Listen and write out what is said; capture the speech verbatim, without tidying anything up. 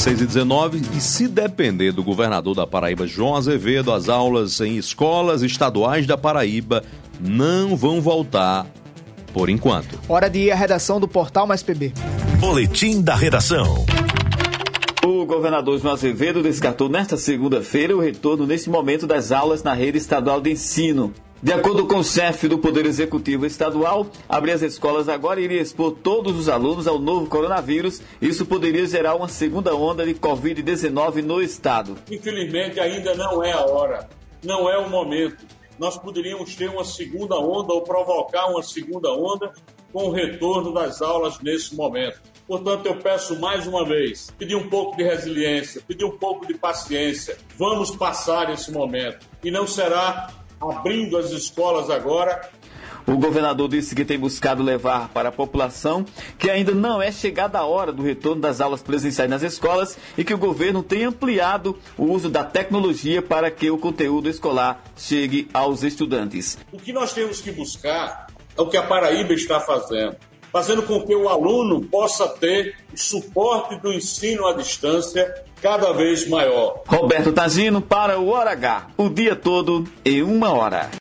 seis e dezenove, e se depender do governador da Paraíba, João Azevedo, as aulas em escolas estaduais da Paraíba não vão voltar por enquanto. Hora de ir à redação do Portal Mais P B. Boletim da redação. O governador João Azevedo descartou nesta segunda-feira o retorno neste momento das aulas na rede estadual de ensino. De acordo com o chefe do Poder Executivo Estadual, abrir as escolas agora iria expor todos os alunos ao novo coronavírus. Isso poderia gerar uma segunda onda de covid dezenove no estado. Infelizmente, ainda não é a hora, não é o momento. Nós poderíamos ter uma segunda onda ou provocar uma segunda onda com o retorno das aulas nesse momento. Portanto, eu peço mais uma vez, pedir um pouco de resiliência, pedir um pouco de paciência. Vamos passar esse momento e não será abrindo as escolas agora. O governador disse que tem buscado levar para a população que ainda não é chegada a hora do retorno das aulas presenciais nas escolas e que o governo tem ampliado o uso da tecnologia para que o conteúdo escolar chegue aos estudantes. O que nós temos que buscar é o que a Paraíba está fazendo, fazendo com que o aluno possa ter o suporte do ensino à distância cada vez maior. Roberto Tagino para o Hora H, o dia todo em uma hora.